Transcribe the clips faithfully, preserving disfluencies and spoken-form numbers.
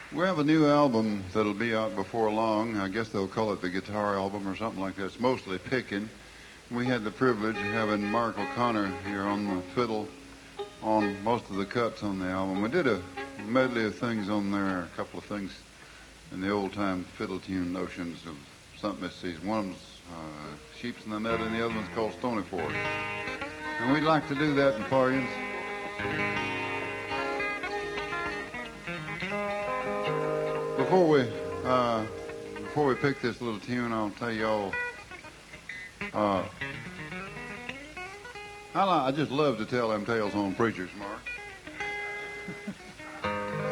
We have a new album that'll be out before long. I guess they'll call it the guitar album or something like that. It's mostly picking. We had the privilege of having Mark O'Connor here on the fiddle on most of the cuts on the album. We did a medley of things on there, a couple of things in the old-time fiddle tune notions of something that sees. One of them's uh, Sheep's in the Net and the other one's called Stony Ford. And we'd like to do that in Parians. Before we uh, before we pick this little tune, I'll tell y'all. Uh, I, I just love to tell them tales on preachers, Mark.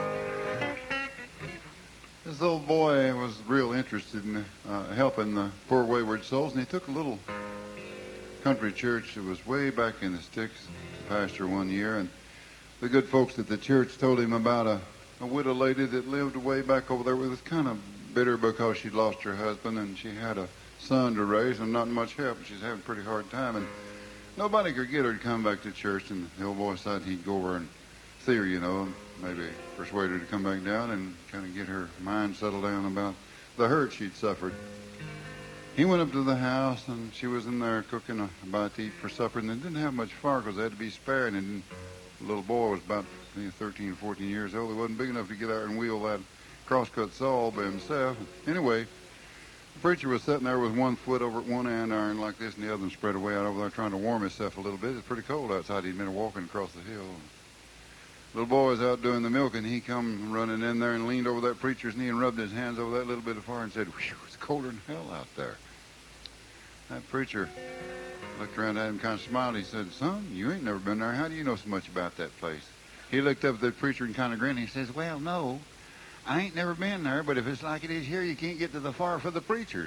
This old boy was real interested in uh, helping the poor wayward souls, and he took a little country church that was way back in the sticks to pastor one year, and the good folks at the church told him about a a widow lady that lived way back over there. Was kind of bitter because she'd lost her husband and she had a son to raise and not much help. She's having a pretty hard time, and nobody could get her to come back to church. And the old boy decided he'd go over and see her, you know, maybe persuade her to come back down and kind of get her mind settled down about the hurt she'd suffered. He went up to the house, and she was in there cooking a bite to eat for supper, and they didn't have much fire because they had to be spared, and the little boy was about thirteen or fourteen years old. He wasn't big enough to get out and wheel that crosscut saw all by himself. Anyway, the preacher was sitting there with one foot over at one andiron like this and the other one spread away out over there trying to warm himself a little bit. It's pretty cold outside. He'd been walking across the hill. Little boy was out doing the milking. He come running in there and leaned over that preacher's knee and rubbed his hands over that little bit of fire and said, "Whew, it's colder than hell out there." That preacher looked around at him, kind of smiled. He said, "Son, you ain't never been there. How do you know so much about that place?" He looked up at the preacher and kind of grinned. He says, "Well, no, I ain't never been there, but if it's like it is here, you can't get to the far for the preachers."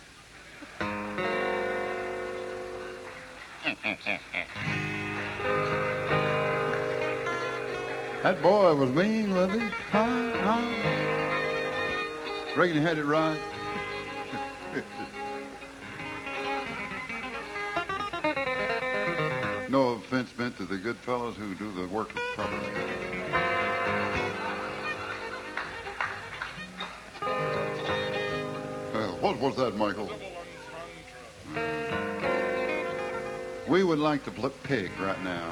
That boy was mean, wasn't he? Huh? Huh? Reckon he had it right. No offense meant to the good fellows who do the work properly. Uh, what was that, Michael? We would like to play pig right now.